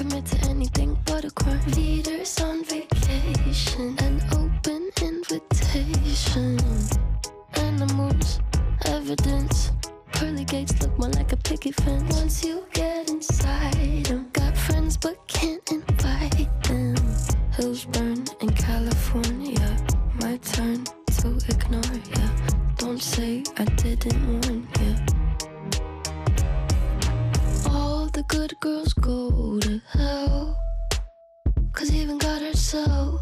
commit to anything but a crime. Leaders on vacation, an open invitation. Animals, evidence. Pearly gates look more like a picket fence. Once you get inside them, got friends but can't invite them. Hills burn in California, my turn to ignore ya. Don't say I didn't warn ya. All the good girls go to hell, 'cause even God herself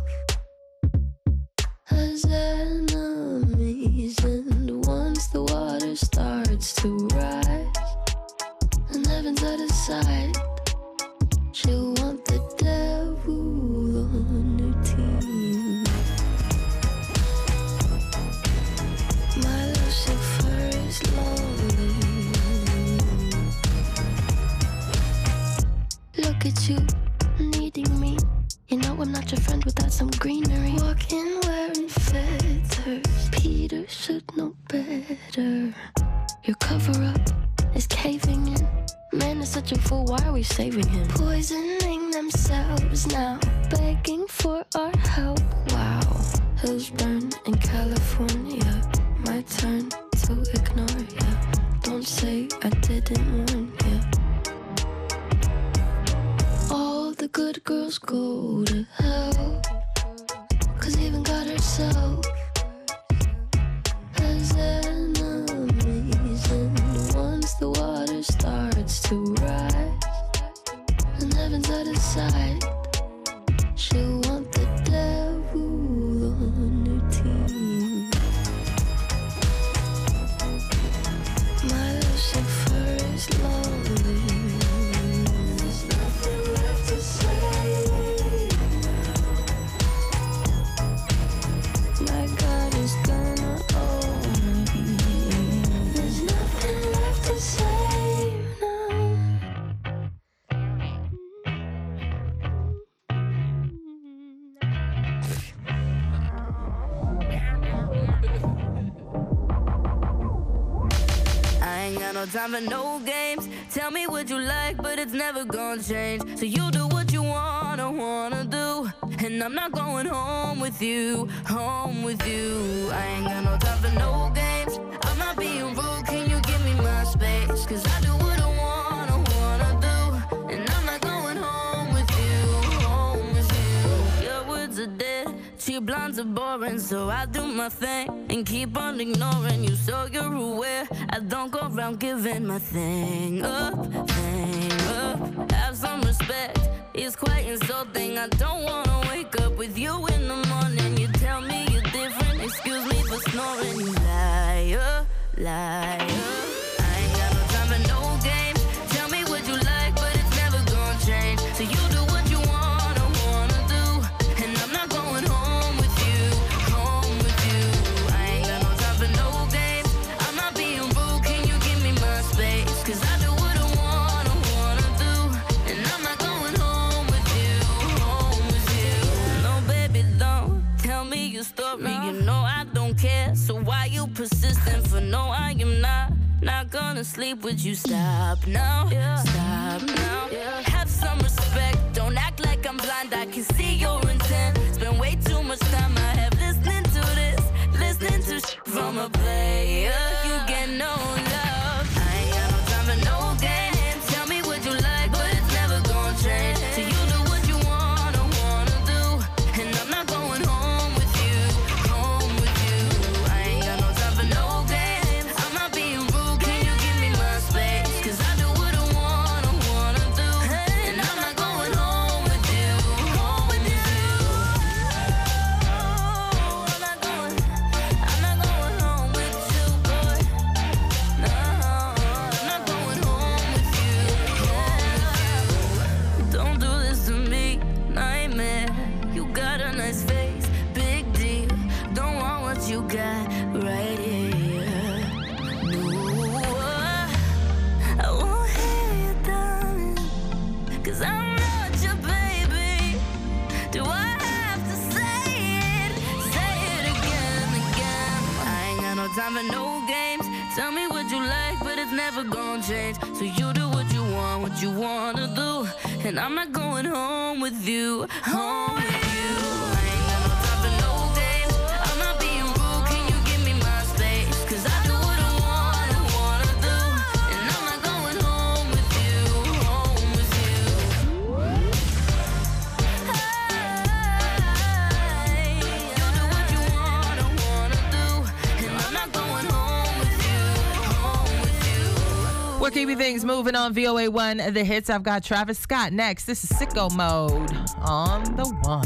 has enemies. And once the water starts to rise and heaven's out of sight, she'll want the devil on her team. My Lucifer is lonely. Look at you, needing me. You know I'm not your friend without some greenery. Walking wearing feathers, Peter should know better. Your cover-up is caving in. Man is such a fool, why are we saving him? Poisoning themselves now, begging for our help. Wow, hills burn in California, my turn to ignore ya. Don't say I didn't warn ya. All the good girls go to hell, 'cause even God herself has enemies. And once the water starts to rise and heaven's out of sight, she'll want the devil on her team. My Lucifer is lonely. There's nothing left to say. My God is gonna own me. There's nothing left to say now. I ain't got no time for no games. Tell me what you like, but it's never gonna change. So you do what you wanna do. And I'm not going home with you, home with you. I ain't got no time for no games. I'm not being rude, can you give me my space? 'Cause I do what I wanna do. And I'm not going home with you, home with you. Your words are dead, cheap blondes are boring. So I do my thing and keep on ignoring you. So you're aware, I don't go around giving my thing up. Have some respect, it's quite insulting. I don't wanna wake up with you in the morning. You tell me you're different, excuse me for snoring. You liar, liar. I ain't got no time for no games. Tell me what you like, but it's never gonna change. So you do what you wanna do. And I'm not going home with you, home with you. I ain't got no time for no games. I'm not being rude, can you give me my space? 'Cause I do what I wanna do. And I'm not going home with you, home with you. No, baby, don't tell me your story. You know I don't care, so why you persistent? For no, I am not gonna sleep with you. Stop now, stop now. Have some respect, don't act like I'm blind. I can see your intent. Spend way too much time I have listening to this, listening to shit from a player. You get no love. I ain't got no time for no games. Tell me what you like, but it's never gonna change. So you do what you wanna do. And I'm not going home with you, home with you. I ain't got no time for no games. I'm not being rude, can you give me my space? 'Cause I do what I wanna do. And I'm not going home with you, home with you. I'm not going home with you, boy. No, I'm not going home with you, home with you. Don't do this to me, nightmare. You got a nice face, big deal. Don't want what you got right here. No, I won't hear you, darling. 'Cause I'm not your baby. Do I have to say it? Say it again and again. I ain't got no time for no games. Tell me what you like, but it's never gonna change. So you do what you wanna do. and I'm not going home with you. Home with you. I ain't got no time for no games. I'm not being rude, can you give me my space? 'Cause I do what I wanna do, and I'm not going home with you. Home with you. Hey, you do what you wanna do, and I'm not going home with you. Home with you. We're keeping things moving on VOA1 The Hits. I've got Travis Scott next. This is Sicko Mode on the one.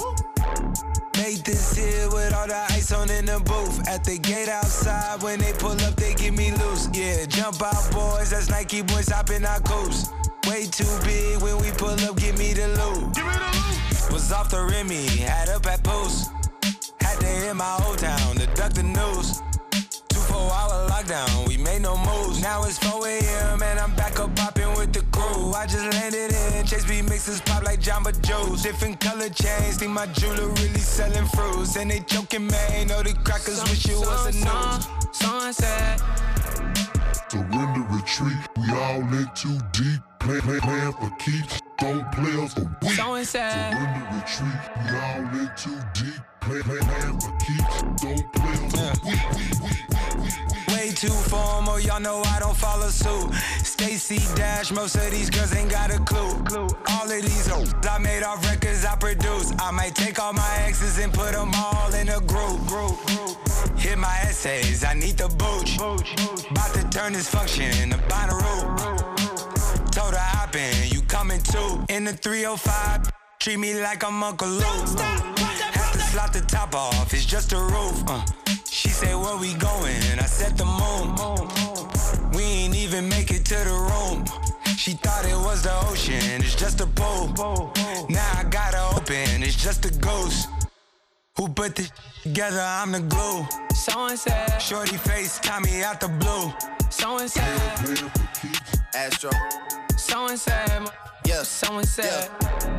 Made this here with all the ice on in the booth. At the gate outside, when they pull up, they give me loose. Yeah, jump out, boys. That's Nike boys hopping our coast. Way too big when we pull up, give me the loot. Was off the Remy, had up at post. Had to hit my old town to duck the news. 24-hour lockdown, we made no moves. Now it's 4 a.m. and I'm back up popping with the crew. I just landed in, Chase B mixes pop like Jamba Joe's. Different color chains, think my jeweler really selling fruits. And they joking, man, know the crackers wish it was a news. Sunset. Surrender, retreat, we all in too deep. Plan for keeps, don't play us for weeks. Sunset. Surrender, retreat, we all in too deep. Plan for keeps, don't play us for weeks. Way too formal, y'all know I don't follow suit. Stacy Dash, most of these girls ain't got a clue. All of these hoes I made off records I produce. I might take all my exes and put them all in a group. Hit my essays, I need the booch. About to turn this function into Bonnaroo. Told her hop in, you coming too. In the 305, treat me like I'm Uncle Luke. Have to slot the top off, it's just a roof. She said, where we going? I said the moon. We ain't even make it to the room. She thought it was the ocean, it's just a pool. Now I gotta open, it's just a ghost. Who put this together? I'm the glue. Sunset. Shorty face, Tommy out the blue. Sunset. Astro. Sunset. Yeah. Sunset.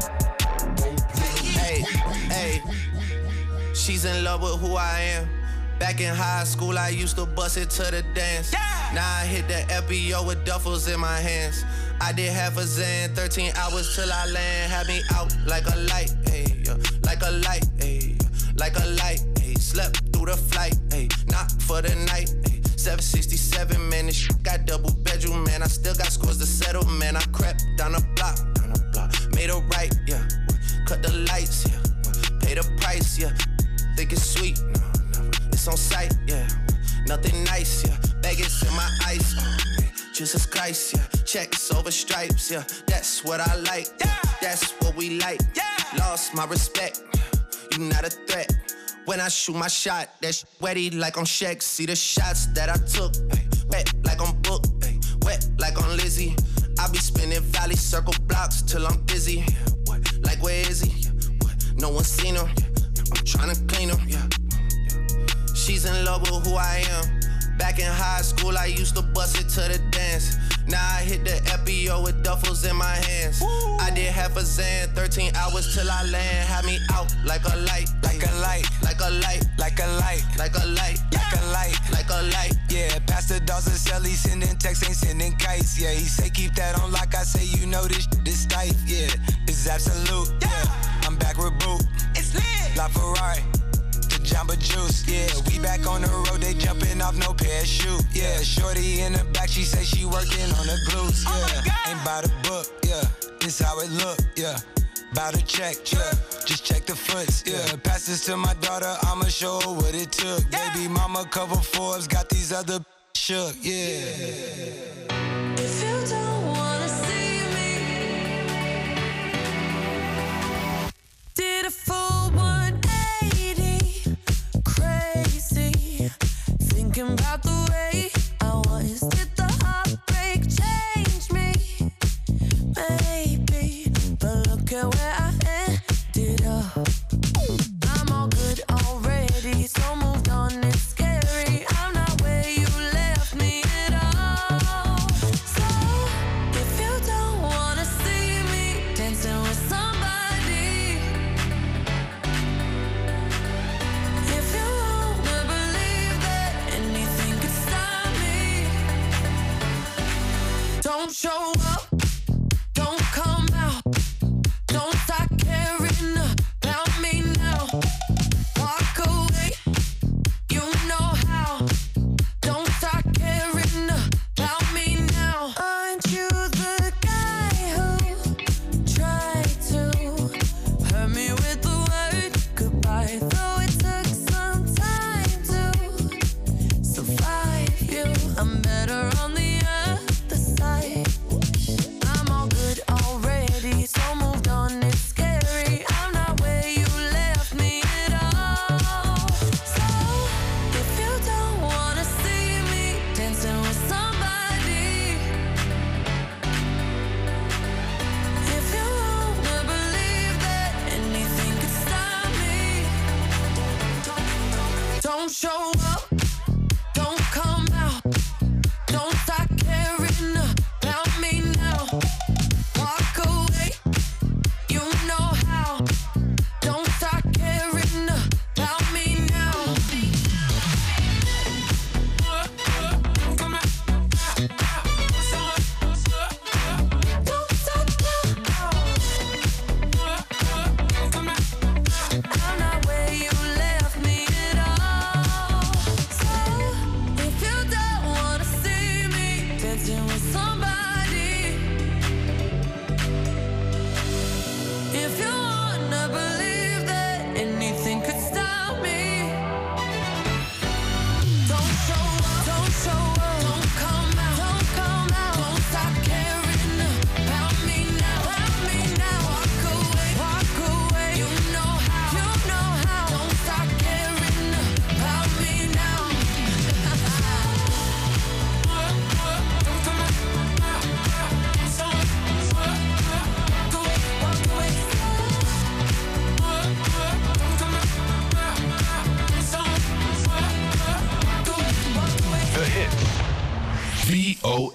Hey, hey. She's in love with who I am. Back in high school, I used to bust it to the dance. Now I hit the FBO with duffels in my hands. I did half a Zan, 13 hours till I land. Had me out like a light, ayy, like a light, ayy, like a light, ayy. Slept through the flight, ayy, not for the night, ayy. 767, man, this shit got double bedroom, man. I still got scores to settle, man. I crept down the block, made a right, yeah. Cut the lights, yeah. Pay the price, yeah. Think it's sweet, no, never. It's on sight, yeah. Nothing nice, yeah. Baggage in my ice, oh, man. Jesus Christ, yeah. Checks over stripes, yeah. That's what I like, yeah. That's what we like, yeah. Lost my respect, you not a threat. When I shoot my shot, that shit wetty like on Shaq. See the shots that I took, ay, wet like on Book, ay, wet like on Lizzie. I be spinning valley circle blocks till I'm busy. What? Like where is he? What? No one seen him. I'm tryna clean him. Yeah. She's in love with who I am. Back in high school, I used to bust it to the dance. Now I hit the FBO with duffels in my hands. Woo. I did half a Zan, 13 hours till I land. Had me out like a light, like a light, like a light, like a light, like a light, like a light, like a light. Yeah, Pastor Dawson Shelly sending texts, ain't sending kites. Yeah, he say keep that on like I say, you know this tight. Yeah, it's absolute. Yeah, I'm back with Boot. It's lit. La Ferrari. Jamba Juice, yeah, we back on the road, they jumping off no parachute, yeah, shorty in the back, she say she working on the glutes, yeah, ain't by the book, yeah, this how it look, yeah, bout to check, yeah, just check the foots, yeah, pass this to my daughter, I'ma show her what it took, baby mama cover Forbes, got these other shook, yeah. If you don't wanna see me, did a full 180, crazy, thinking about the way I was. Did the heartbreak change me? Maybe, but look at where I ended up. I'm all good already, so moved on, it's scary. I'm not where you left me at all. So, if you don't wanna see me dancing with somebody, if you wanna believe that anything could stop me, don't show up, don't come out,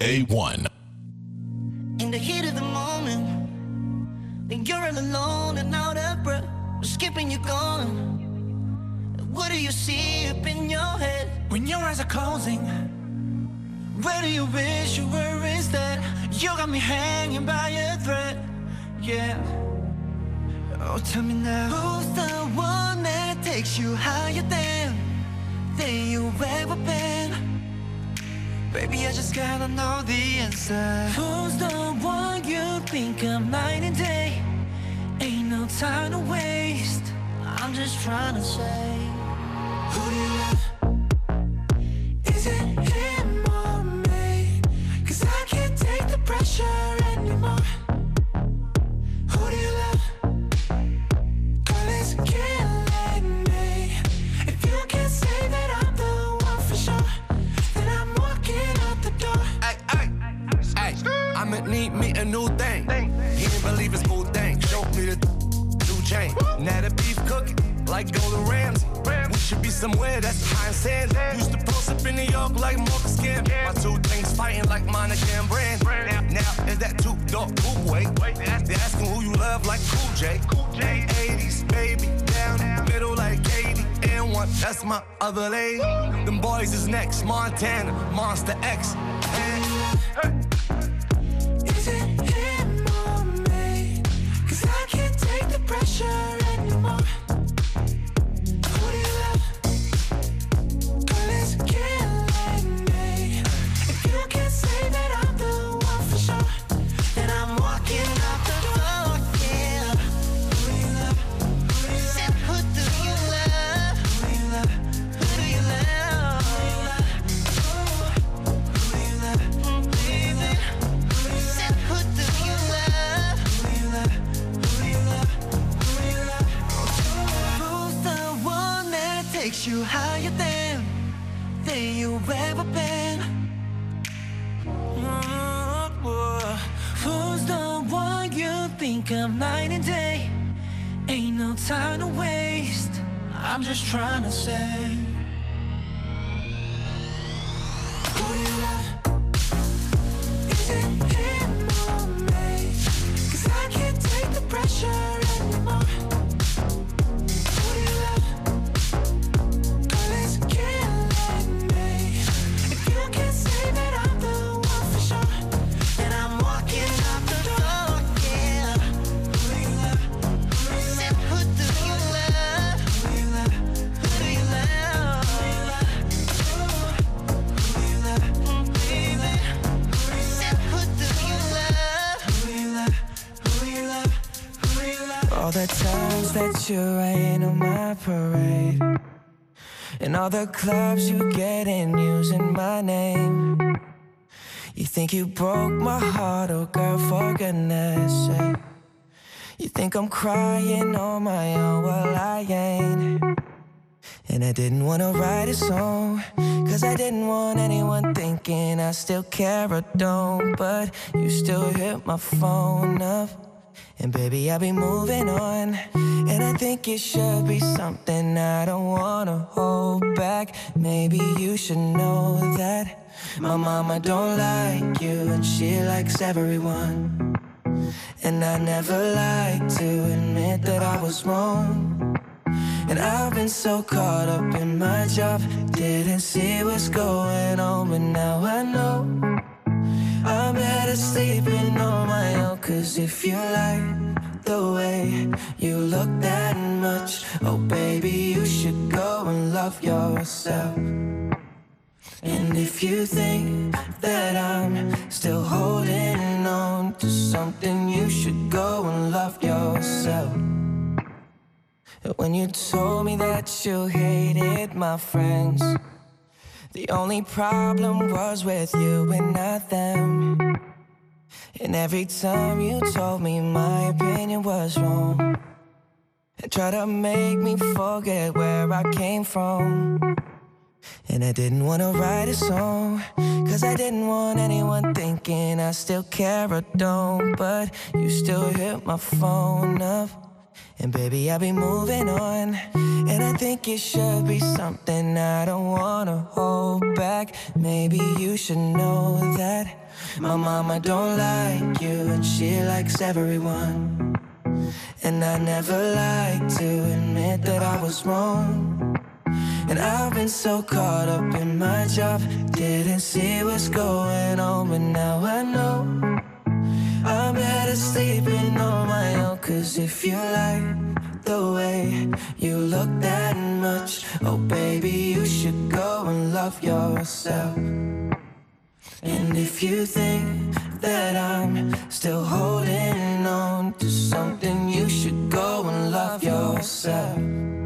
VOA1. In the heat of the moment, when you're all alone and out of breath, skipping you gone. What do you see up in your head when your eyes are closing? Where do you wish you were instead? You got me hanging by a thread, yeah. Oh, tell me now, who's the one that takes you higher than you've ever been? Baby, I just gotta know the answer. Who's the one you think of night and day? Ain't no time to waste. I'm just trying to say, who do you love? Is it him or me? 'Cause I can't take the pressure anymore. Who do you love? Girl, it's killing me. If you can't say that I'm the one for sure, then I'm walking out the door. Ay, I'ma need me a new thing. He didn't believe his cool thing. Showed me the new chain. Now the beef cooking like Golden Ramsay. We should be somewhere that's high and sand. Used to post up in New York like Marcus Camp. My two things fighting like Monica and Brand. Now is that two-door coupe way? They asking who you love like Cool J. 80s, baby, down middle like Katie. And one, that's my other lady. Them boys is next, Montana, Monster X. Is it him or me? 'Cause I can't take the pressure anymore. Who do you love? Girl, it's killing me. If you can't say that I'm the one for sure, then I'm walking out the door, yeah. Who do you love? Who do you love? Who do you love? Who do you love? Who do you love? Who do you love? Who do you love? Who's the one that takes you higher than you've ever been? Who's the one you think of night and day? Ain't no time to waste. I'm just trying to say, who do you love? Is it him or me? 'Cause I can't take the pressure anymore. Who do you love? Girl, it's killing me. If you can't say that I'm the one for sure, then I'm walking out the door, yeah. Who do you love? Who do you love? Who do you love? Who do you love? Who do you love? Who do you love? Who do you love? Who do you love? All the times that you rain on my parade, and all the clubs you get in using my name. You think you broke my heart, oh girl, for goodness sake. You think I'm crying on my own, well I ain't. And I didn't wanna write a song, 'cause I didn't want anyone thinking I still care or don't. But you still hit my phone up, and baby, I'll be moving on. And I think it should be something I don't wanna hold back. Maybe you should know that my mama don't like you, and she likes everyone. And I never like to admit that I was wrong. And I've been so caught up in my job, didn't see what's going on, but now I know I'm better sleeping on my own. 'Cause if you like the way you look that much, oh baby, you should go and love yourself. And if you think that I'm still holding on to something, you should go and love yourself. When you told me that you hated my friends, the only problem was with you and not them. And every time you told me my opinion was wrong, and try to make me forget where I came from. And I didn't wanna write a song, 'cause I didn't want anyone thinking I still care or don't. But you still hit my phone up, and baby, I'll be moving on. And I think it should be something I don't wanna hold back. Maybe you should know that My mama don't like you and she likes everyone. And I never like to admit that I was wrong. And I've been so caught up in my job, didn't see what's going on, but now I know I'm better sleeping on my own. Cause if you like the way you look that much, oh baby, you should go and love yourself. And if you think that I'm still holding on to something, you should go and love yourself.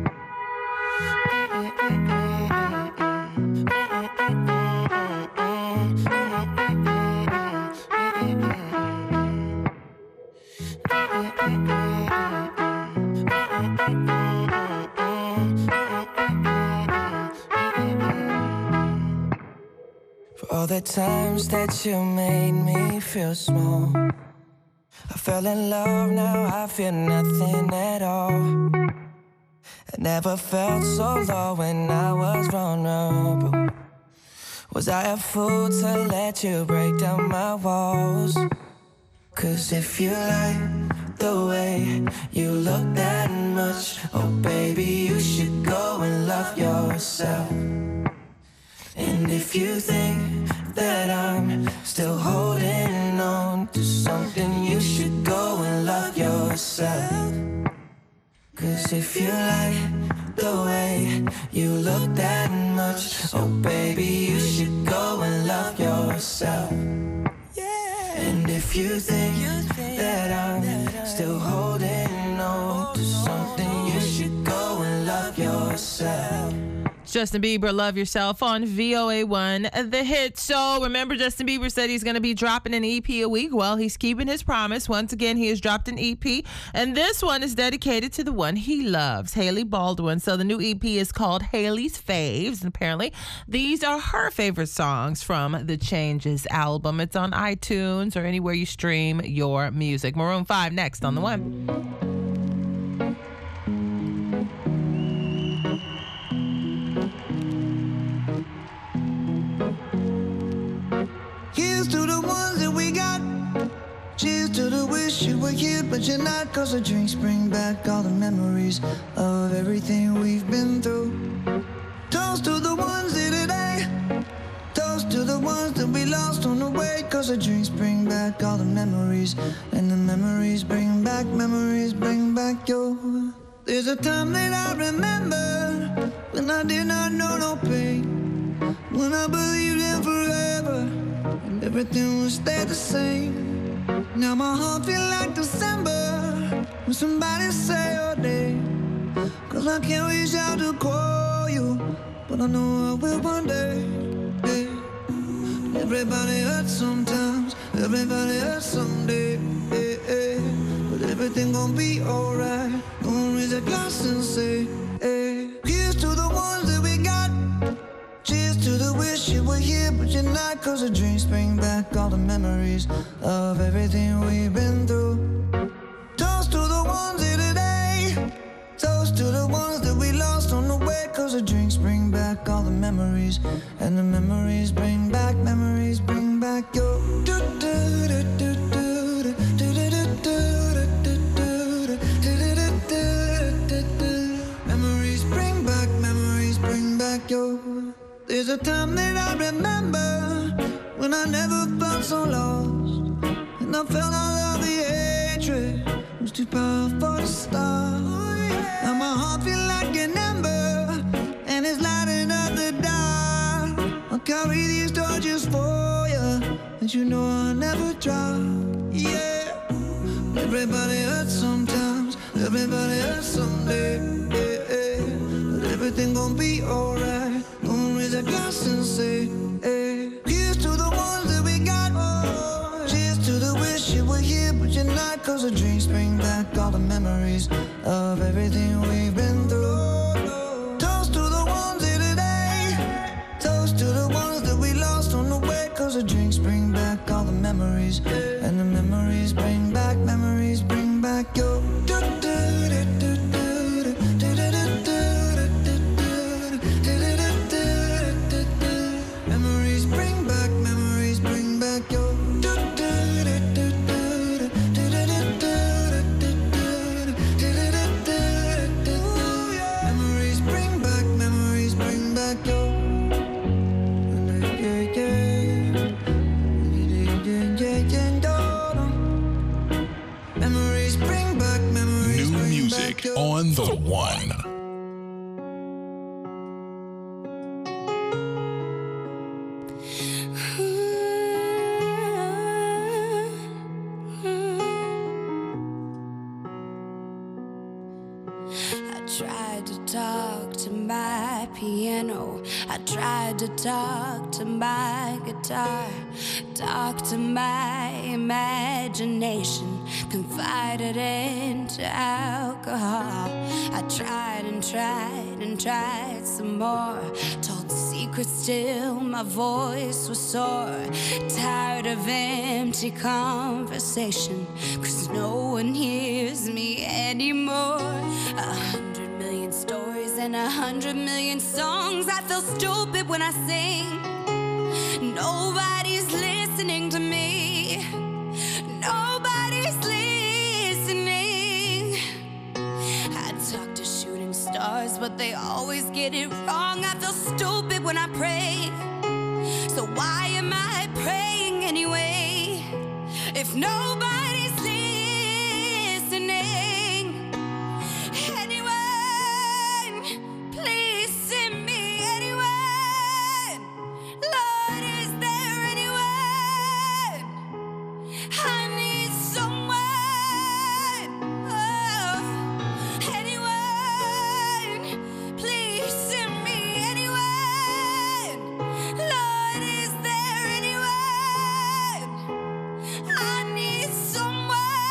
For all the times that you made me feel small, I fell in love, now I feel nothing at all. I never felt so low when I was vulnerable. Was I a fool to let you break down my walls? Cause if you like the way you look that much, oh baby, you should go and love yourself. And if you think that I'm still holding on to something, you should go and love yourself. Cause if you like the way you look that much, oh baby, you should go and love yourself. And if you think that I'm still holding on to something, you should go and love yourself. Justin Bieber, Love Yourself on VOA1, The Hit. So remember, Justin Bieber said he's going to be dropping an EP a week. Well, he's keeping his promise. Once again, he has dropped an EP, and this one is dedicated to the one he loves, Hailey Baldwin. So the new EP is called Hailey's Faves, and apparently these are her favorite songs from the Changes album. It's on iTunes or anywhere you stream your music. Maroon 5 next on The One. Here's to the ones that we got. Cheers to the wish you were here, but you're not. Cause the drinks bring back all the memories of everything we've been through. Toast to the ones here today. Toast to the ones that we lost on the way. Cause the drinks bring back all the memories. And the memories bring back your. There's a time that I remember when I did not know no pain, when I believed in forever and everything would stay the same. Now my heart feel like December when somebody say your name. Cause I can't reach out to call you, but I know I will one day. Yeah. Everybody hurts sometimes, everybody hurts someday. But everything gon' be alright. Gonna raise a glass and say, hey. Here's to the ones that we got. Cheers to the wish you were here, but you're not. Cause the drinks bring back all the memories of everything we've been through. Toast to the ones here today. Toast to the ones that we lost on the way. Cause the drinks bring back all the memories. And the memories bring back your. Memories bring back your. There's a time that I remember when I never felt so lost, and I felt all of the hatred was too powerful to stop. Now my heart feel like an ember, and it's lighting up the dark. I'll carry these torches for you, and you know I'll never drop. Yeah, everybody hurts sometimes, everybody hurts someday. But everything gon' be alright. Gonna raise a glass and say, hey. Here's to the ones that we got. Cheers to the wish you were here, but you're not. Cause the drinks bring back all the memories of everything we've been through. Toast to the ones here today. Toast to the ones that we lost on the way. Cause the drinks bring back all the memories. And the memories bring back your. Memories bring back your. bring back memories. New bring music back your on the one. Piano. I tried to talk to my guitar, talk to my imagination, confided into alcohol. I tried and tried and tried some more, told secrets till my voice was sore. Tired of empty conversation, 'cause no one hears me anymore. 100 million stories and 100 million songs. I feel stupid when I sing. Nobody's listening to me. Nobody's listening. I talk to shooting stars, but they always get it wrong. I feel stupid when I pray. So why am I praying anyway? If nobody's listening. Anyone, please send me anyone. Lord, is there anyone? I need someone. Oh, anyone, please send me anyone. Lord, is there anyone? I need someone.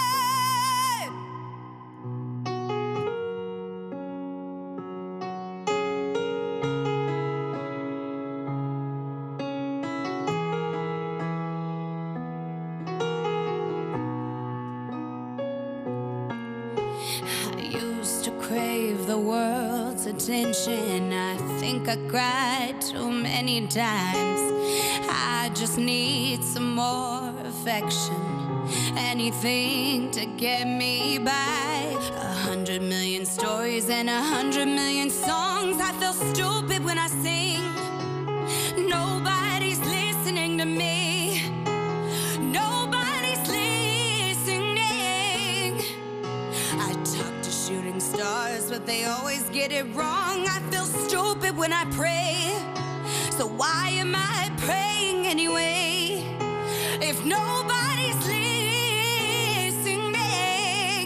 I used to crave the world's attention. I think I cried too many times. I just need some more affection. Anything to get me by. 100 million stories and 100 million songs. I feel stupid when I sing. Nobody's listening to me. Nobody's listening. I talk to shooting stars, but they always get it wrong. I feel stupid when I pray. So why am I praying anyway? If nobody's listening.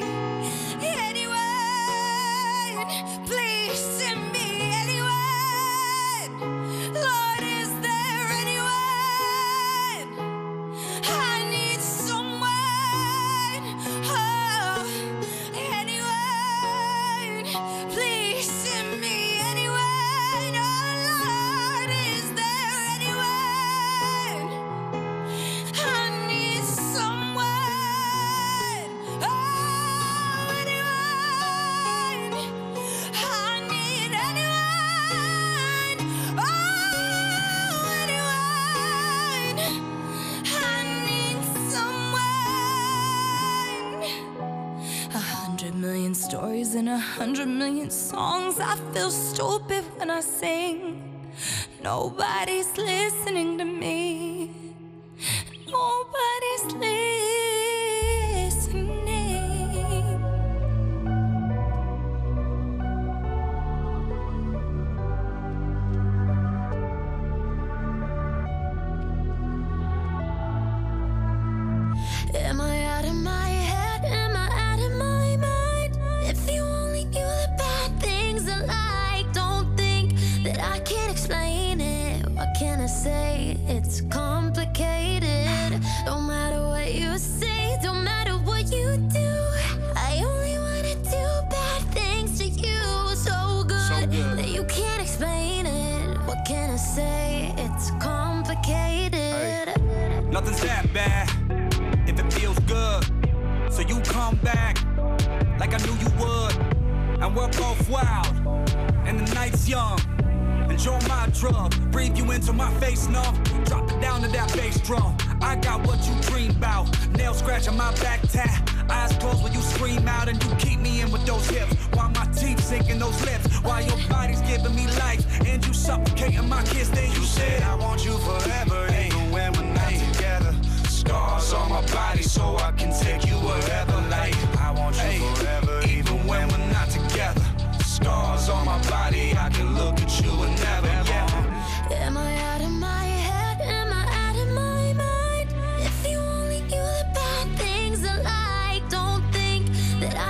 Anyone, please send me anyone. Lord, is there anyone? I need someone. Oh, anyone, please send me anyone. Oh, Lord, is there anyone? I need someone. Oh, anyone. I need anyone. Oh, anyone. I need someone. 100 million stories and 100 million songs. I feel stupid when I sing. Nobody's listening to me. Nobody's listening. Am I out of my head? Am I out of my mind? If you only knew the bad things I like, don't think that I can't explain it. What can I say? It's complicated. Don't matter what you say, don't matter what you do. I only wanna do bad things to you. So good that you can't explain it. What can I say? It's complicated. Nothing's that bad if it feels good. So you come back like I knew you would. And we're both wild and the night's young. Enjoy my drug, breathe you into my face numb. Drop it down to that bass drum. I got what you dream about. Nail scratching my back tat. Eyes closed when you scream out and you keep me in with those hips. While my teeth sinking those lips. While your body's giving me life and you suffocating my kiss. Then you said I want you forever, even when we're not together. Scars on my body so I can take you wherever. Like I want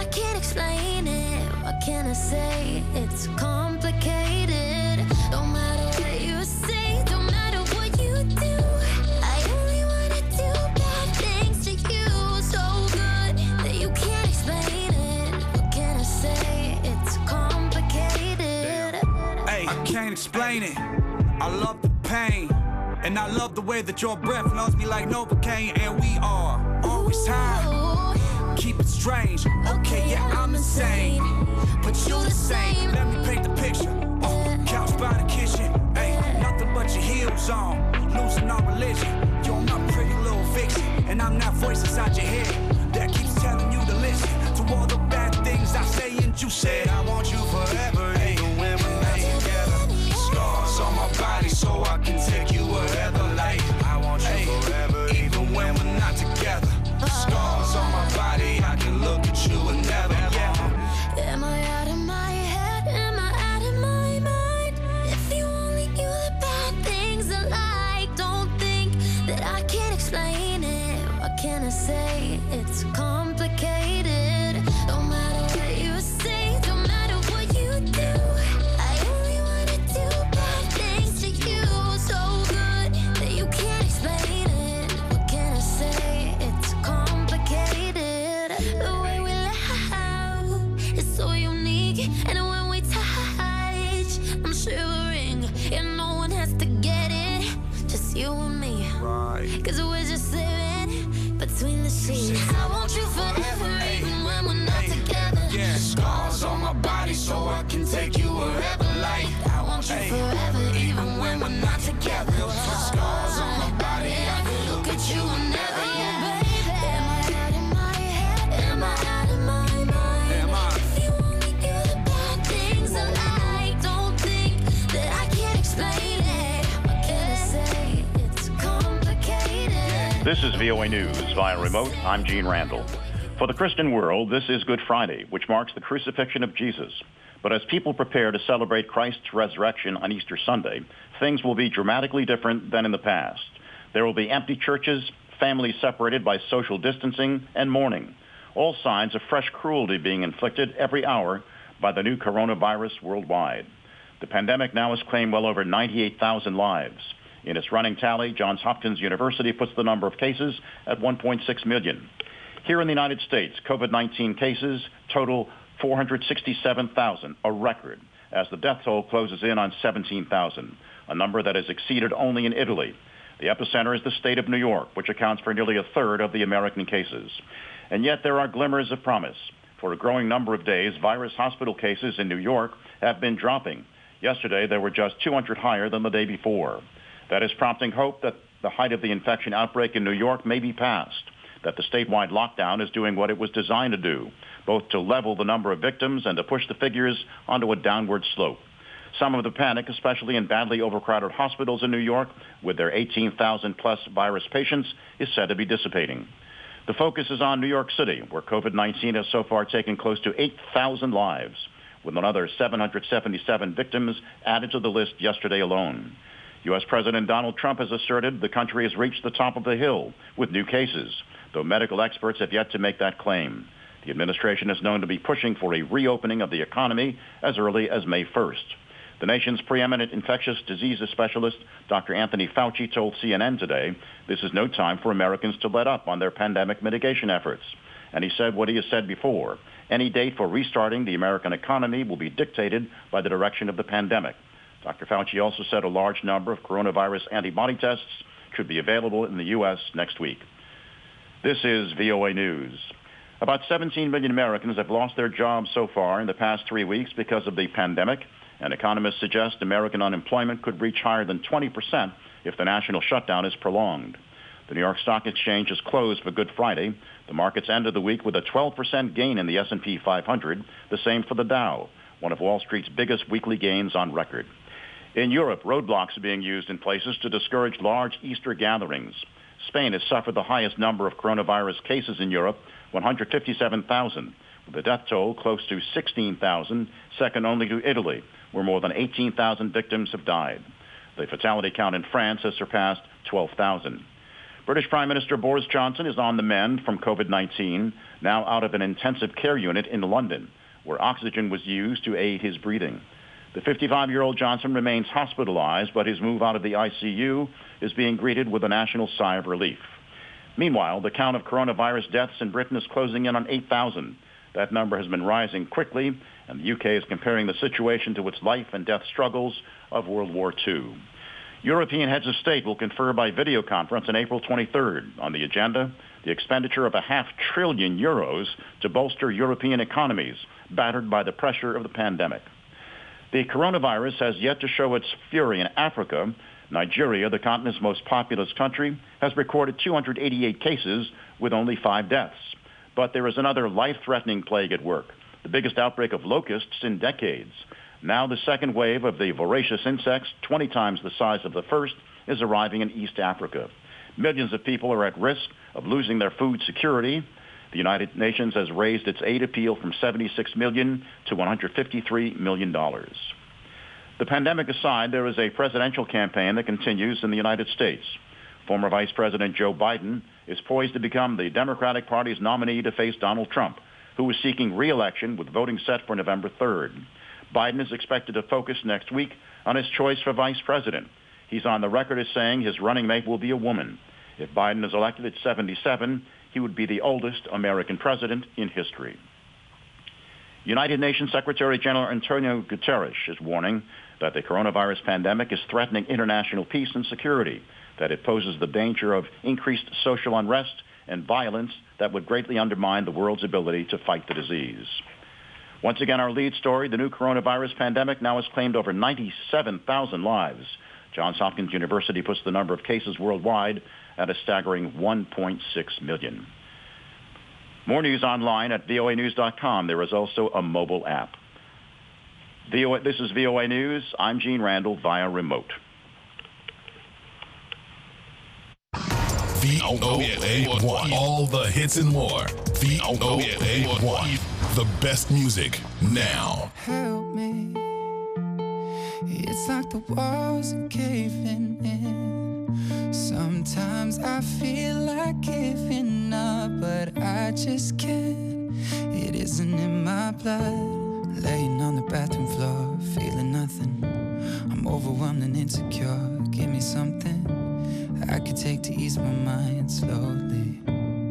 can't explain it. What can I say? It's complicated. Don't matter what you say, don't matter what you do. I only wanna do bad things to you, so good that you can't explain it. What can I say? It's complicated. Hey, I can't explain it. I love the pain, and I love the way that your breath loves me like Novocaine. And we are always high. Keep it strange. Okay, yeah, I'm insane, but you the same. Let me paint the picture. Couch by the kitchen. Hey, nothing but your heels on. Losing our religion. You're my pretty little fiction, and I'm that voice inside your head that keeps telling you to listen to all the bad things I say and you said. I want you forever, even when we're not together. Scars on my body so I can take you wherever. Like I want you forever, even when we're not together. Scars on my body, I can look at you and never. Yeah. Am I out of my head? Am I out of my mind? If you only knew the bad things I like, don't think that I can't explain it. What can I say? It's complicated. Don't matter what you say, don't matter what you do. I only wanna do bad things to you, so good that you can't explain it. What can I say? It's complicated. The way we laugh is so unique, and when we touch, I'm shivering. And no one has to get it, just you and me. Cause we're just living between the sheets. I want you forever, even when we're not together. Yeah, scars on my body so I can take you wherever. Like I want you forever, even when we're not together. Scars on my body, I can look at you and never. Am I out of my head? Am I out of my mind? Am I? If you only knew the bad things I like, don't think that I can't explain it. What can I say? It's complicated. This is VOA News via remote. I'm Gene Randall. For the Christian world, this is Good Friday, which marks the crucifixion of Jesus. But as people prepare to celebrate Christ's resurrection on Easter Sunday, things will be dramatically different than in the past. There will be empty churches, families separated by social distancing, and mourning. All signs of fresh cruelty being inflicted every hour by the new coronavirus worldwide. The pandemic now has claimed well over 98,000 lives. In its running tally, Johns Hopkins University puts the number of cases at 1.6 million. Here in the United States, COVID-19 cases total 467,000, a record, as the death toll closes in on 17,000, a number that is exceeded only in Italy. The epicenter is the state of New York, which accounts for nearly a third of the American cases. And yet there are glimmers of promise. For a growing number of days, virus hospital cases in New York have been dropping. Yesterday, there were just 200 higher than the day before. That is prompting hope that the height of the infection outbreak in New York may be past, that the statewide lockdown is doing what it was designed to do, both to level the number of victims and to push the figures onto a downward slope. Some of the panic, especially in badly overcrowded hospitals in New York, with their 18,000-plus virus patients, is said to be dissipating. The focus is on New York City, where COVID-19 has so far taken close to 8,000 lives, with another 777 victims added to the list yesterday alone. U.S. President Donald Trump has asserted the country has reached the top of the hill with new cases, though medical experts have yet to make that claim. The administration is known to be pushing for a reopening of the economy as early as May 1st. The nation's preeminent infectious diseases specialist, Dr. Anthony Fauci, told CNN today this is no time for Americans to let up on their pandemic mitigation efforts. And he said what he has said before. Any date for restarting the American economy will be dictated by the direction of the pandemic. Dr. Fauci also said a large number of coronavirus antibody tests should be available in the U.S. next week. This is VOA News. About 17 million Americans have lost their jobs so far in the past 3 weeks because of the pandemic, and economists suggest American unemployment could reach higher than 20% if the national shutdown is prolonged. The New York Stock Exchange is closed for Good Friday. The markets ended the week with a 12% gain in the S&P 500, the same for the Dow, one of Wall Street's biggest weekly gains on record. In Europe, roadblocks are being used in places to discourage large Easter gatherings. Spain has suffered the highest number of coronavirus cases in Europe, 157,000, with the death toll close to 16,000, second only to Italy, where more than 18,000 victims have died. The fatality count in France has surpassed 12,000. British Prime Minister Boris Johnson is on the mend from COVID-19. now out of an intensive care unit in London, where oxygen was used to aid his breathing. The 55-year-old Johnson remains hospitalized, but his move out of the ICU is being greeted with a national sigh of relief. Meanwhile, the count of coronavirus deaths in Britain is closing in on 8,000. That number has been rising quickly, and the UK is comparing the situation to its life and death struggles of World War II. European heads of state will confer by video conference on April 23rd. On the agenda, the expenditure of €500 billion to bolster European economies battered by the pressure of the pandemic. The coronavirus has yet to show its fury in Africa. Nigeria, the continent's most populous country, has recorded 288 cases with only 5 deaths. But there is another life-threatening plague at work, the biggest outbreak of locusts in decades. Now the second wave of the voracious insects, 20 times the size of the first, is arriving in East Africa. Millions of people are at risk of losing their food security. The United Nations has raised its aid appeal from $76 million to $153 million. The pandemic aside, there is a presidential campaign that continues in the United States. Former Vice President Joe Biden is poised to become the Democratic Party's nominee to face Donald Trump, who is seeking re-election with voting set for November 3rd. Biden is expected to focus next week on his choice for vice president. He's on the record as saying his running mate will be a woman. If Biden is elected at 77, he would be the oldest American president in history. United Nations Secretary General Antonio Guterres is warning that the coronavirus pandemic is threatening international peace and security, that it poses the danger of increased social unrest and violence that would greatly undermine the world's ability to fight the disease. Once again, our lead story, the new coronavirus pandemic now has claimed over 97,000 lives. Johns Hopkins University puts the number of cases worldwide at a staggering 1.6 million. More news online at voanews.com. There is also a mobile app. This is VOA News. I'm Gene Randall via remote. VOA1. All the hits and more. VOA1. The best music now. Help me. It's like the walls are caving in. Sometimes I feel like giving up, but I just can't. It isn't in my blood. Laying on the bathroom floor, feeling nothing. I'm overwhelmed and insecure. Give me something I could take to ease my mind slowly.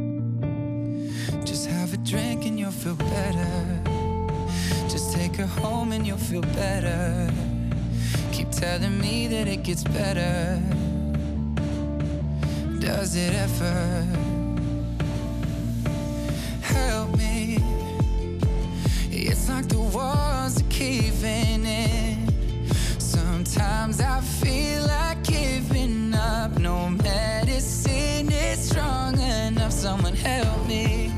Just have a drink and you'll feel better. Just take her home and you'll feel better. Keep telling me that it gets better. Does it ever? Help me. It's like the walls are caving in. Sometimes I feel like giving up. No medicine is strong enough. Someone help me.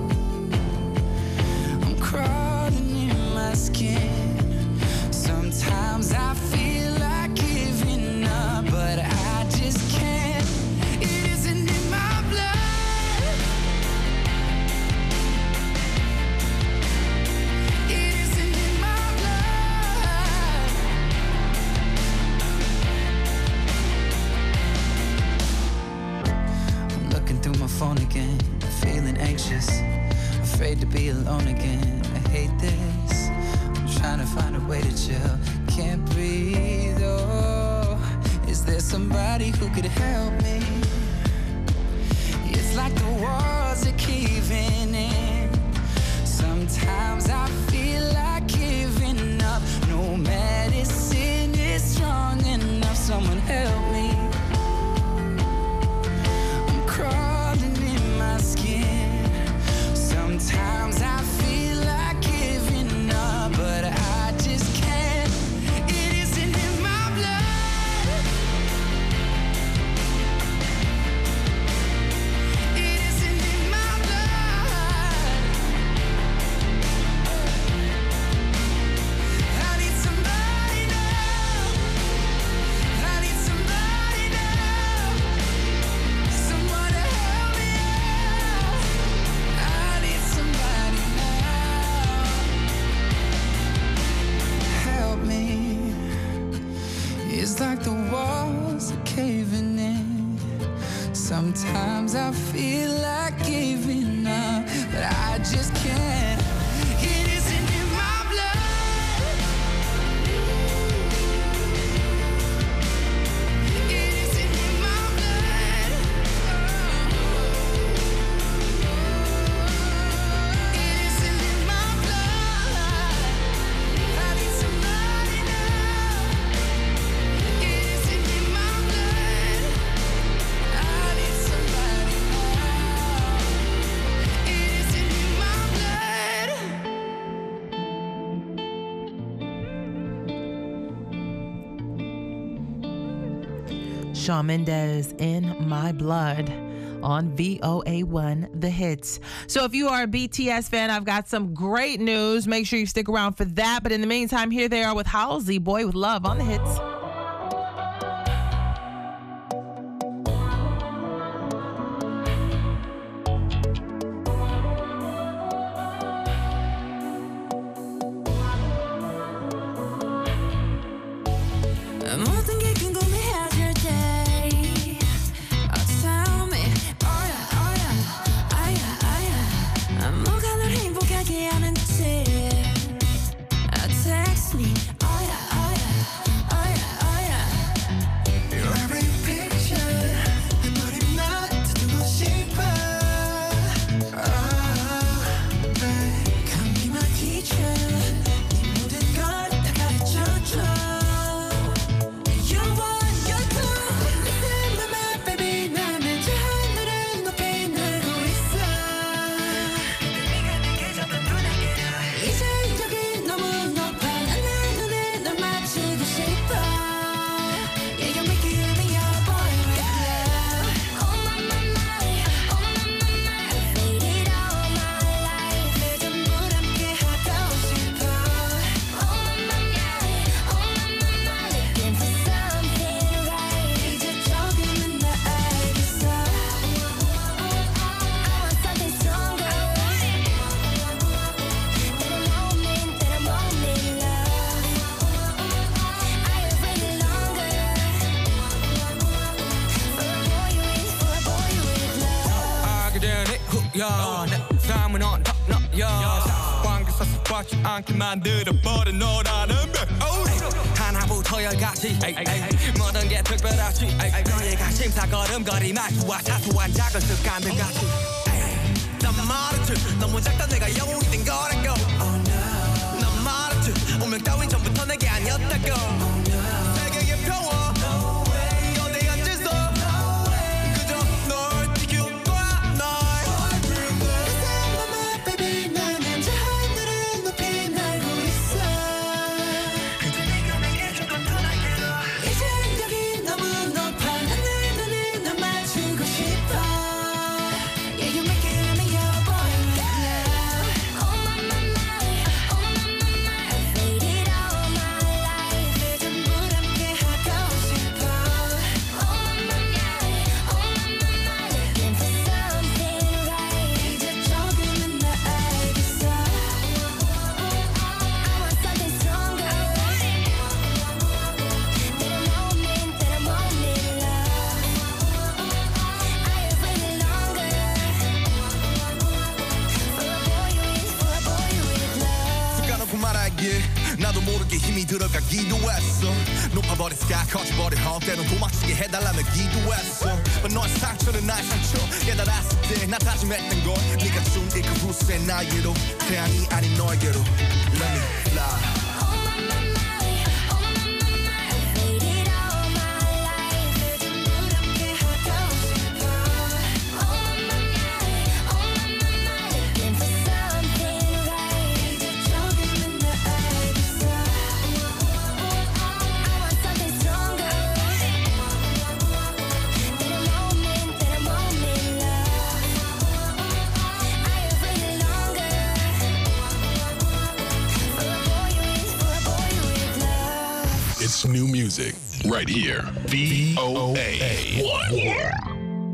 I'm crawling in my skin. Sometimes I feel like giving up, but I just can't. It isn't in my blood. It isn't in my blood. I'm looking through my phone again, feeling anxious, afraid to be alone again. I hate this. I'm trying to find a way to chill. Can't breathe, oh. Is there somebody who could help me? It's like the walls are caving in. Sometimes I feel like giving up. No medicine is strong enough. Someone help me. I'm crawling in my skin. Sometimes I feel like giving up, but I just can't. It isn't in my blood. It isn't in my blood. I need somebody now. I need somebody now. Someone to help me out. I need somebody now. Help me. It's like the walls are caving in. Sometimes I feel like giving up, but I just can't. It isn't in my blood. It isn't in my blood. It isn't in my blood. I need somebody now. It isn't in my blood. I need somebody now. It isn't in my blood. Shawn Mendes, In My Blood, on VOA1 The Hits. So if you are a BTS fan, I've got some great news. Make sure you stick around for that. But in the meantime, here they are with Halsey, Boy With Love, on The Hits. 모든 게 궁금해하실 때 tell me oh yeah 뭐가 널 행복하게 하는지 text me oh yeah Your every picture 내 머리맡에 두고 싶어 감기 막기 전 네 모든 걸 다 가르쳐줘 You're one, you're two Listen to my baby 나는 저 하늘을 높이 날고 있어 네가 내게 줬던 눈에게로 이제 여기 너무 높아 난 내 눈에 널 맞추고 싶어 Yeah, you make it me your boy with love Oh my I've waited all my life 늘 전부 함께 하고 싶어 Oh my looking for something right 이제 조금은 나 알겠어 I want something stronger That I won't need love I have waited longer For a boy with love 알게 되니 후야 내 삶은 언덕너야 관계 섭섭하지 않게 만들어버린 너라는 별 하나부터 열까지 모든 게 특별하지 너의 관심사 걸음걸이 말투와 사소한 작은 습관들 같이 난 말했지 너무 작다 내가 영웅이 된 거라고 난 말했지 운명 따윈 전부터 내게 아니었다고 세계의 평화 어디 앉아서 그저 널 지킬 거야 널 Listen to my baby 나는 저 하늘을 높이 날고 있어 그저 네가 내게 줬던 눈에게로 이제 여기 너무 높아 난 내 눈에 널 맞추고 싶어 Yeah, you make it me your boy with love Oh my I've waited all my life 늘 전부 함께 하고 싶어 Oh my looking for something right 이제 조금은 나 알겠어 I want something stronger That I won't need love I have waited longer For a boy with love 까놓고 말하기에 나도 모르게 힘이 들어가기도 했어 높아버린 스카 커져버린 험 때론 도망치게 해달라며 기도했어 But 너의 상처는 나의 상처 깨달았을 때 나 다짐했던 건 네가 준 이 그 후세 나에게로 태양이 아닌 너에게로 Let me fly I've waited all my life 늘 전부 함께 하고 싶어 Oh my looking for something right 이제 조금은 나 알겠어 I want something stronger That I won't need love I have waited longer For a boy with love It's new music right here. VOA 1.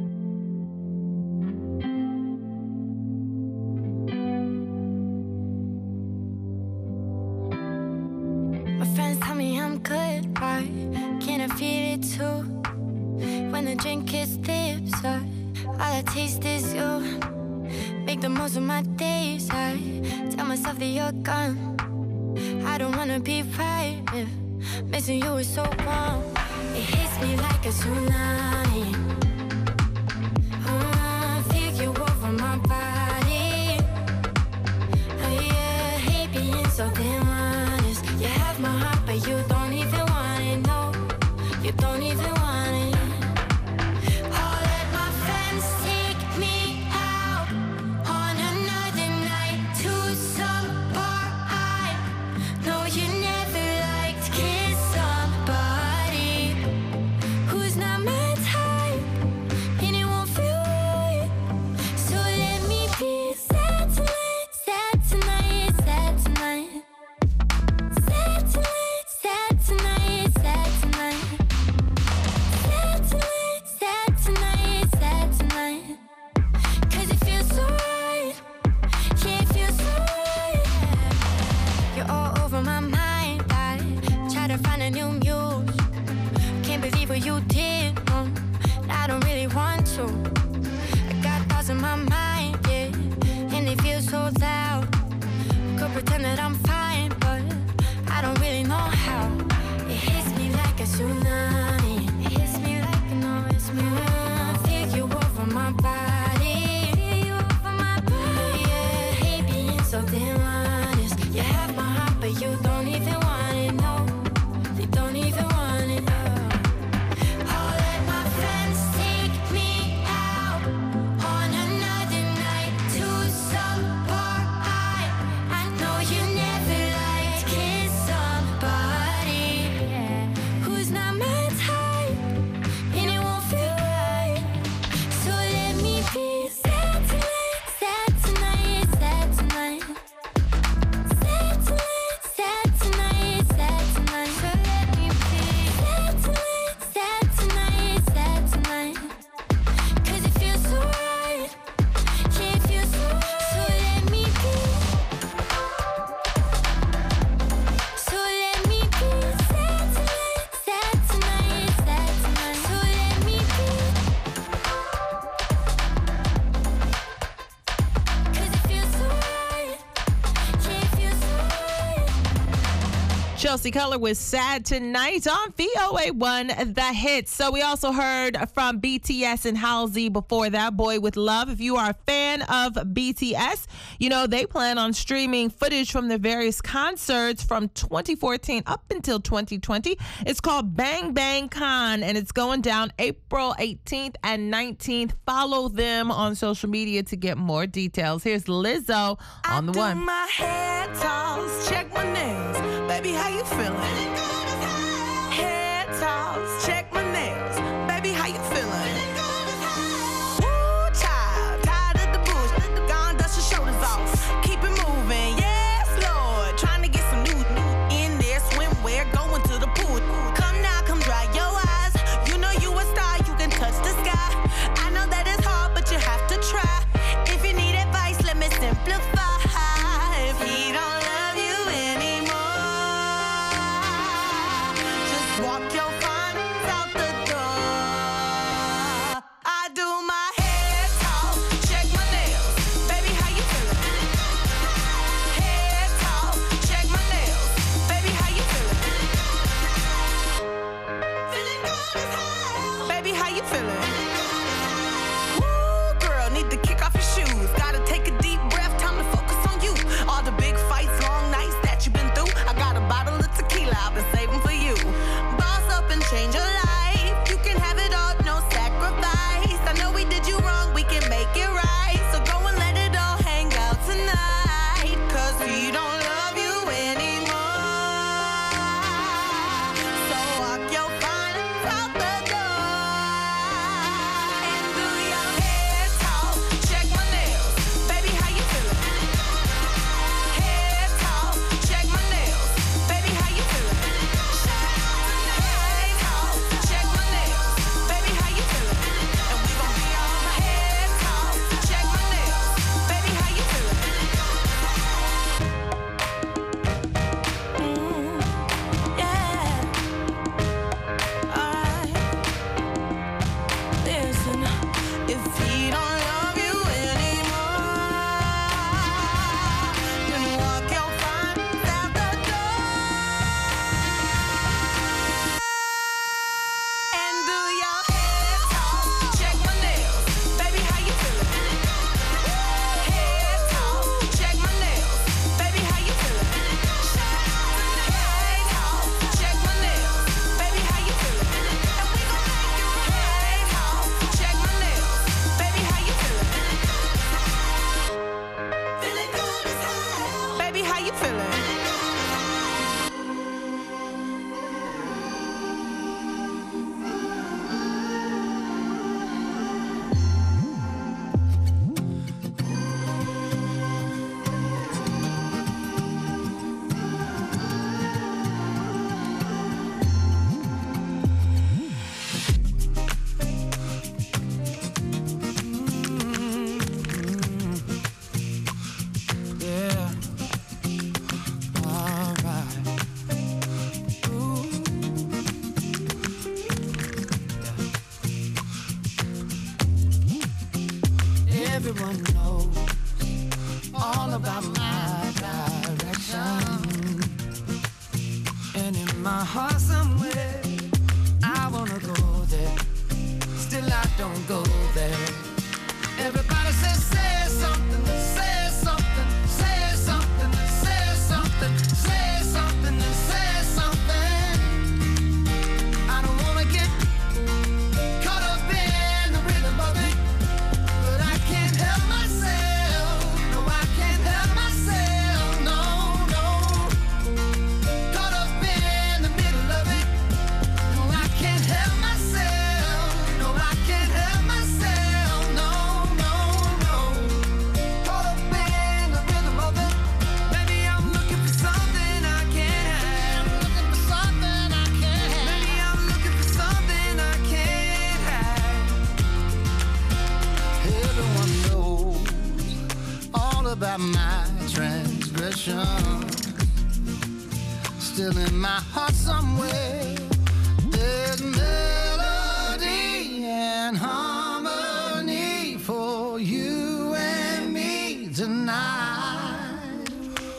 My friends tell me I'm good, right? Can I feel it too? When the drink is dips, all I taste is you. make the most of my days. I tell myself that you're gone. I don't wanna be right if missing you is so wrong. It hits me like a tsunami. Feel you over my body. Yeah, hate being so damn honest. You have my heart, but you don't even want it. No, you don't even want it. Oh, let my friends take me out on another night to some bar. I know you never liked kiss somebody who's not my type, and it won't feel right. So let me be sad tonight, sad tonight, sad tonight. Sad tonight, sad tonight, sad tonight. Sad tonight, sad tonight, sad tonight. 'Cause it feels so right. Yeah, it feels so right. You're all over my mind. I try to find a new muse. Can't believe what you did. I don't really want to. I got thoughts in my mind, yeah, and they feel so loud. Could pretend that I'm fine, but I don't really know how. It hits me like a tsunami. It hits me like no, it's me. Feel you over my body. Feel you over my body. Yeah, hate being so damn honest. You have my heart, but you don't even want it. No, you don't even want it. Oh, let my friends take me out on another night to some bar. I know you never liked kiss somebody who's not my type, and it won't feel right. So let me be sad tonight, sad tonight, sad tonight. Sad tonight, sad tonight, sad tonight. So let me be sad tonight, sad tonight, sad tonight. 'Cause it feels so right. Yeah, it feels so right. So let me be. So let me be sad tonight, sad tonight, sad tonight. So let me be. 'Cause it feels so right. Yeah, it feels so right. Chelsea Cutler was Sad Tonight on VOA1 The Hits. So we also heard from BTS and Halsey before that, Boy With Love. If you are a fan of BTS, you know they plan on streaming footage from their various concerts from 2014 up until 2020. It's called Bang Bang Con, and it's going down April 18th and 19th. Follow them on social media to get more details. Here's Lizzo on the one. My hair toss, check my nails. Baby, how you feeling? Hair toss, check my nails. Baby, how you feeling? Woo, child, tired of the bullshit. Gone, dust your shoulders off. Keep it moving, yes, Lord. Trying to get some new in there. Swimwear, going to the pool. Come now, come dry your eyes. You know you a star, you can touch the sky. I know that it's hard, but you have to try. If you need advice, let me simplify. If he don't love you anymore, just walk your fine feeling? Everyone knows all about my direction. And in my heart somewhere, I wanna go there. Still I don't go there. Everybody says, say something, say something, say something, say something, say something, say something. I don't wanna get caught up in the rhythm of it. But I can't help myself. No, I can't help myself. No, no. Caught up in the middle of it. No, I can't help myself. No, I can't help myself. No, no, no. Caught up in the rhythm of it. Maybe I'm looking for something I can't have. Looking for something I can't have. Maybe I'm looking for something I can't have. Everyone knows all about my transgression. Still in my heart somewhere, there's melody and harmony for you and me tonight.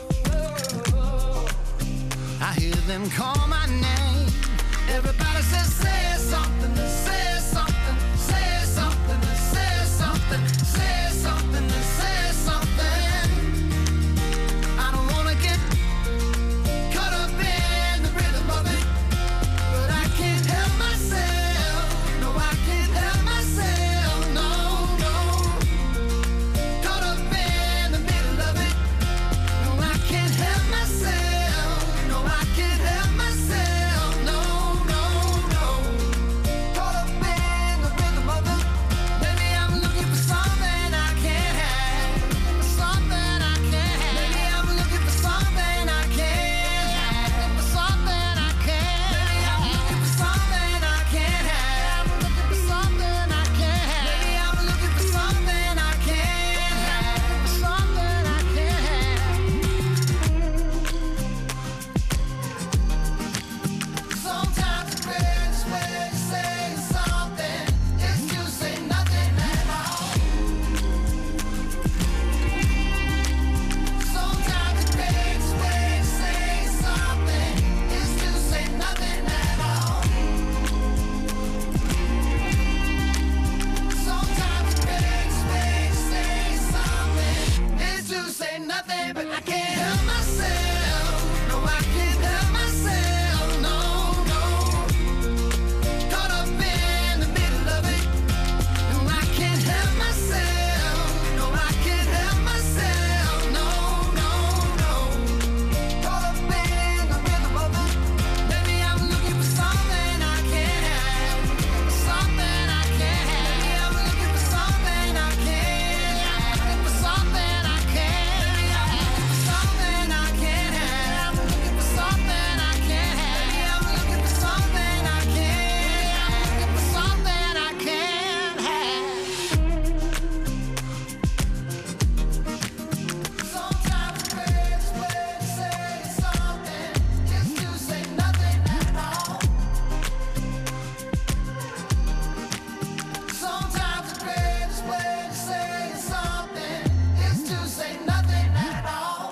I hear them call my name. Everybody says, say something, say something, say something, say something, say something, say something. I don't wanna get caught up in the rhythm of it, but I can't help myself. No, I can't help myself. No, no. Caught up in the middle of it. No, I can't help myself. No, I can't help myself. No, no, no. Caught up in the rhythm of it. Maybe I'm looking for something I can't have. Something I can't have. Maybe I'm looking for something I can't have. Something I can't have. Maybe I'm looking for something I can't have. Looking for something I can't have. Maybe I'm looking for something I can't have. Something I can't have. Sometimes the greatest way to say something is to say nothing at all. Sometimes the greatest way to say something is to say nothing at all. Sometimes the greatest way to say something is to say nothing, but I can't help myself. No, I can't help myself. No, no. Caught up in the middle of it. No, I can't help myself. No, I can't help myself. No, no, no. Caught up in the rhythm of it. Maybe I'm looking for something I can't have. Something I can't have. Maybe I'm looking for something I can't have. Looking for something I can't. Maybe I'm looking for something I can't have. Looking for something I can't have. Maybe I'm looking for something I can't have. Looking for something I can't have. Sometimes the greatest way to say something is to say nothing at all. Sometimes the greatest way to say something is to say nothing at all.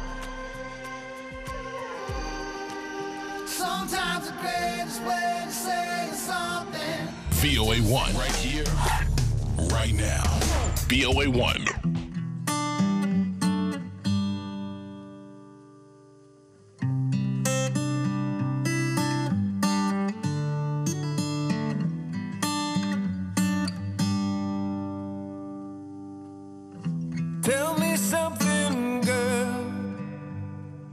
Sometimes the greatest way to say something. VOA1 right here, right now. VOA1. Tell me something, girl.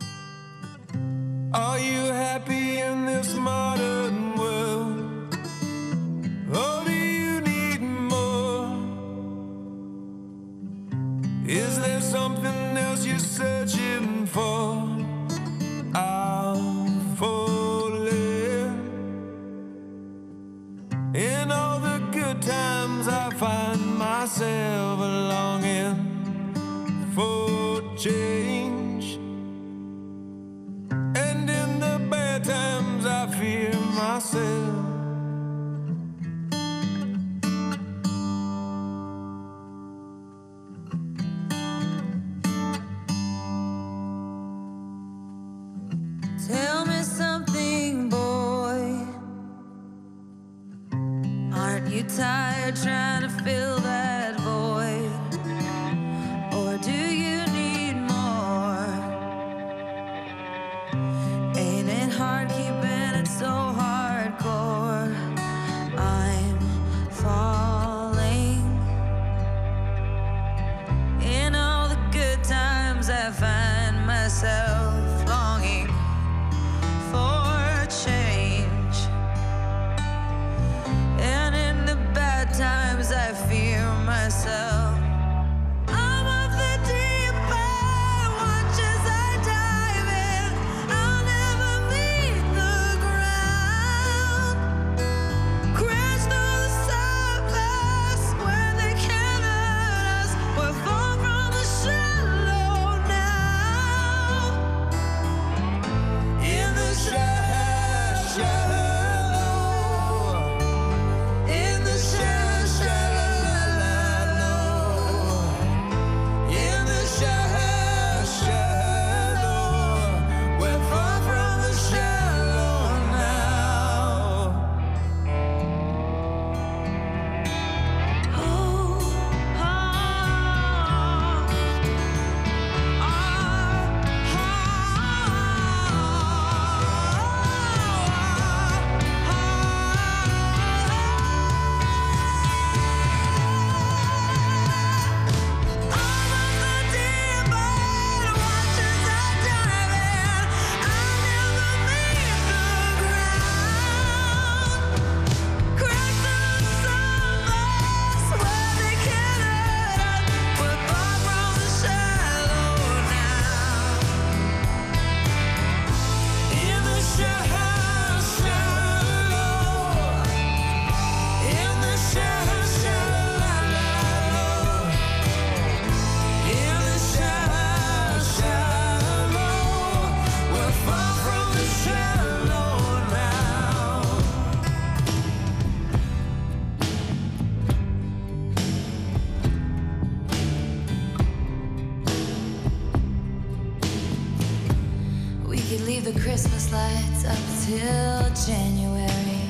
Are you happy in this modern world? Or do you need more? Is there something else you're searching for? I'm falling. In all the good times I find myself longing for change. And in the bad times I fear myself. Tell me something, boy. Aren't you tired trying to fill that void? Or do you need more? Ain't it hard keeping it so hardcore? I'm falling. In all the good times I find myself longing for change. And in the bad times I fear myself. I'm of the deep end, watch as I dive in. I'll never meet the ground. Crash through the surface where they can't hurt us. We're far from the shallow now. In the shallow. In the shallow. In the shallow. We're far from the shallow now. We could leave the Christmas lights up till January.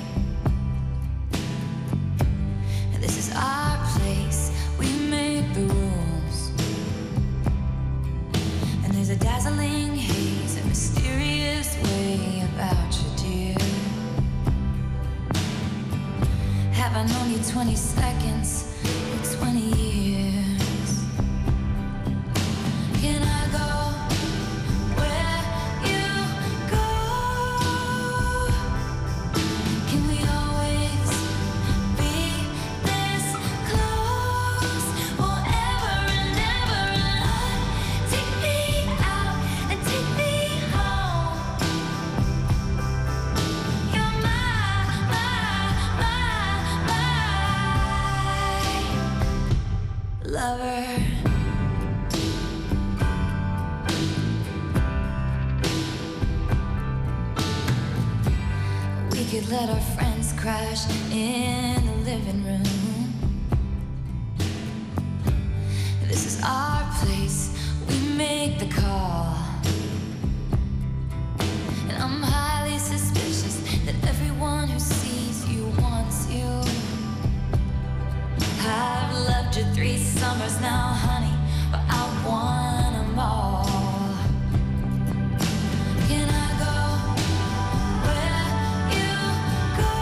And this is our place, we make the rules. And there's a dazzling haze, a mysterious way about you, dear. Have I known you 20 seconds or 20 years? Can I go where you go? Can we always be this close forever and ever? Take me out and take me home. You're my lover. We could let our friends crash in the living room. This is our place, we make the call. And I'm highly suspicious that everyone who sees you wants you. I've loved you 3 summers now, honey, but I want 'em all. Can I go where you go?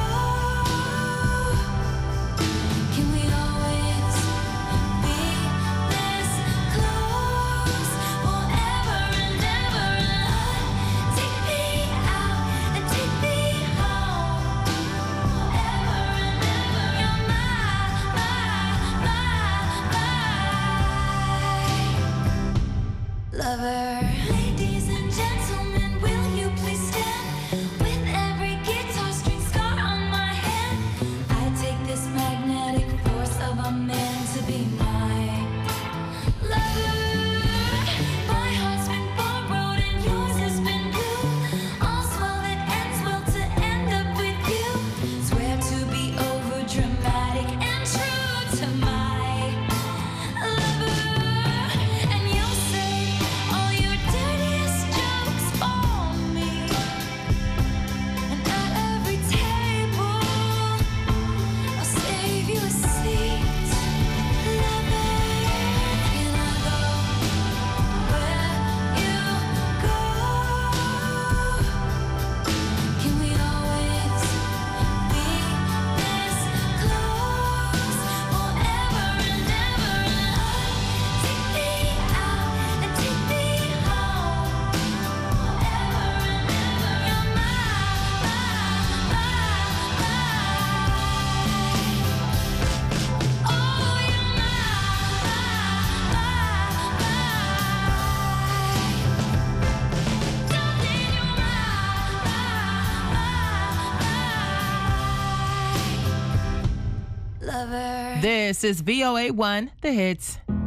Can we always be this close forever and This is VOA1, The Hits.